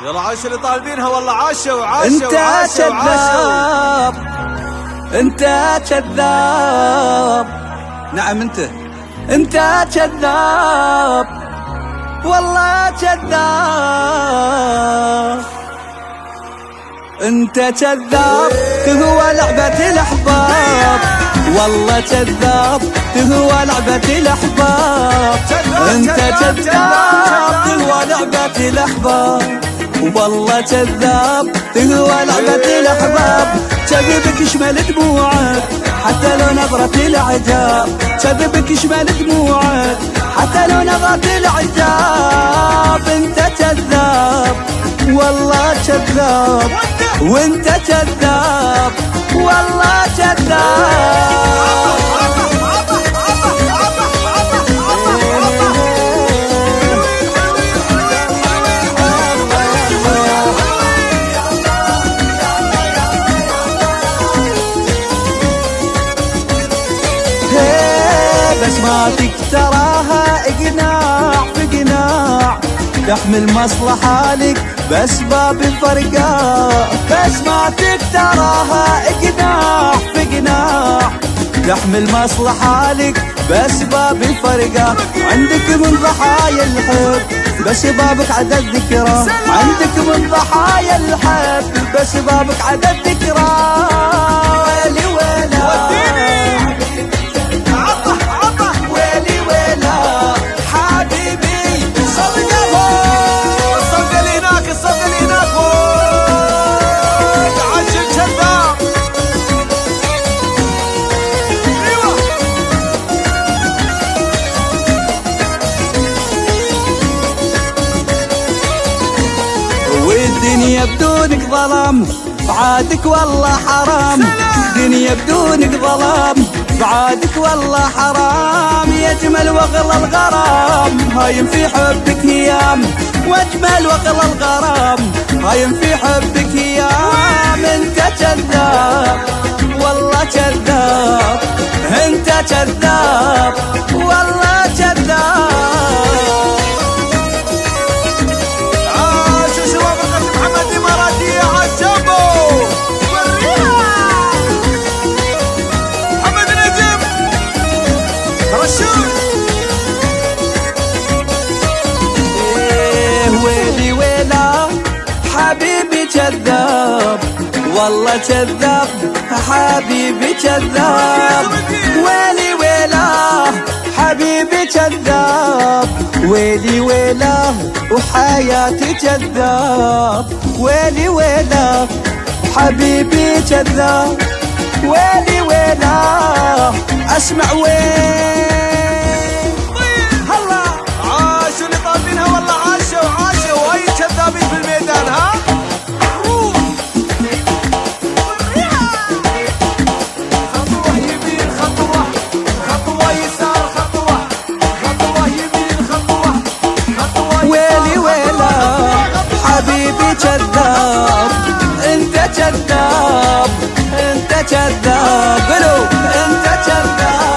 يلا عاش اللي طالبينها والله. عاشوا عاشوا انت عاشوا كذاب، انت كذاب. نعم انت كذاب، والله كذاب. انت كذاب تهوى لعبة الاحباب، والله كذاب تهوى لعبة الاحباب. انت كذاب تهوى لعبة الاحباب، والله كذاب تهوى لعبة الاحباب. كذبك يشمل دموعك حتى لو نظرة العجاب، كذبك يشمل دموعك حتى لو نظرة العجاب. انت كذاب والله كذاب، وانت كذاب والله كذاب. بسماتك تراها اقناع في قناع، تحمل مصلحة لك بأسباب فرقاء. بسماتك تراها اقناع في قناع، تحمل مصلحة لك بأسباب فرقاء. عندك من ضحايا الحب بسبابك عدد ذكرى، عندك من ضحايا الحب بسبابك عدد ذكرى. ويلي ويلا الدنيا بدونك ظلام، بعادك والله حرام. دنيا بدونك ظلام، بعادك والله حرام. يجمل وغلى الغرام هايم في حبك هيام، واجمل وغلى الغرام هايم في حبك هيام. انت كذاب والله كذاب، انت كذاب والله كذاب. حبيبي كذاب والله كذاب، حبيبي كذاب. ويلي ويلاه حبيبي كذاب، ويلي ويلاه وحياتي كذاب. ويلي ويلاه حبيبي كذاب، ويلي ويلاه اسمع وين. هلا عاشوا اللي طالبينها والله. عاشوا عاشوا وهي كذابين في الميدان. ها خطوة يمين خطوة، خطوة يسار خطوة، خطوة يمين خطوة، خطوة ويلي ويلا حبيبي كذاب، انت كذاب انت كذاب. قولوا انت كذاب.